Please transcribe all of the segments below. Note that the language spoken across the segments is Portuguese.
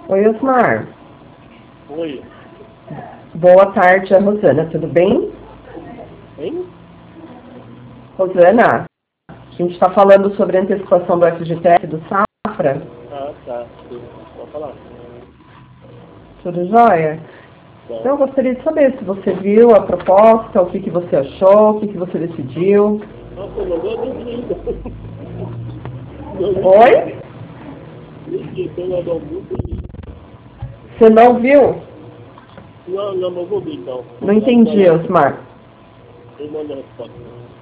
Oi, Osmar. Oi. Boa tarde, é a Rosana, tudo bem? Hein? Rosana, a gente está falando sobre a antecipação do FGTS do Safra. Ah, tá. Pode falar. Tudo jóia? Tá. Então, eu gostaria de saber se você viu a proposta, o que, que você achou, o que, que você decidiu. Nossa, eu não vi ainda. Oi? Nem pelo almoço. Você não viu? Não vou ver então. Não entendi, Osmar. Eu mando a resposta.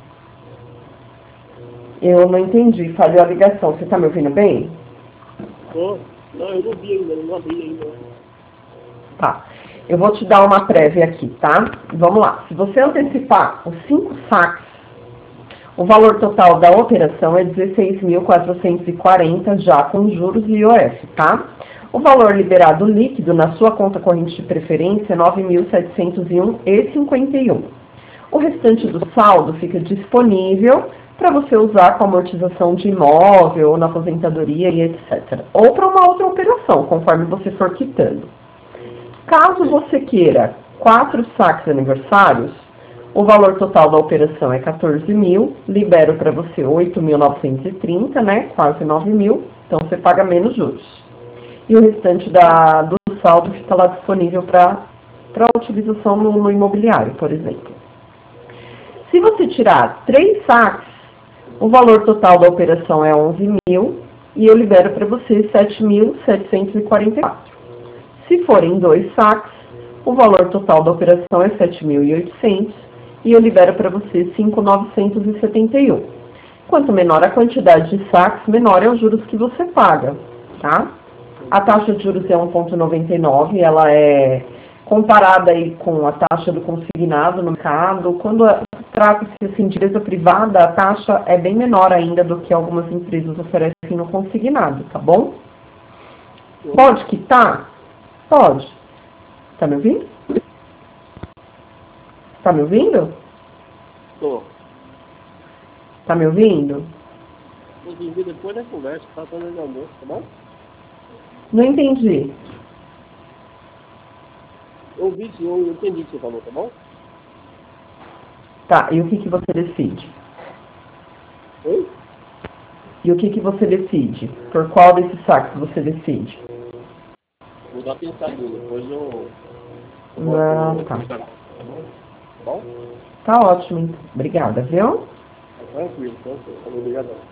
Eu não entendi, falhou a ligação. Você está me ouvindo bem? Não, eu não vi ainda, não abri ainda. Tá. Eu vou te dar uma prévia aqui, tá? Vamos lá. Se você antecipar os 5 saques, o valor total da operação é 16.440 já com juros e IOF, tá? O valor liberado líquido na sua conta corrente de preferência é 9.701,51. O restante do saldo fica disponível para você usar com amortização de imóvel ou na aposentadoria e etc. Ou para uma outra operação, conforme você for quitando. Caso você queira 4 saques aniversários, o valor total da operação é 14 mil, libero para você 8.930, né? Quase 9 mil, então você paga menos juros. E o restante do saldo fica lá disponível para utilização no imobiliário, por exemplo. Se você tirar 3 saques, o valor total da operação é 11 mil e eu libero para você 7.744. Se forem 2 saques, o valor total da operação é 7.800 e eu libero para você 5.971. Quanto menor a quantidade de saques, menor é os juros que você paga, tá? A taxa de juros é 1,99, ela é comparada aí com a taxa do consignado no mercado. Quando trata-se assim, de empresa privada, a taxa é bem menor ainda do que algumas empresas oferecem no consignado, tá bom? Pode quitar? Pode. Tá me ouvindo? Tá me ouvindo? Tô. Tá me ouvindo? Vou ver depois da conversa, tá falando de almoço, tá bom? Não entendi. Eu ouvi, eu entendi o que você falou, tá bom? Tá, e o que, que você decide? Oi? E o que, que você decide? Por qual desses saques você decide? Vou dar uma pensadinha, depois eu Não, tá. Tá bom? Tá ótimo, então. Obrigada, viu? Tranquilo, obrigado.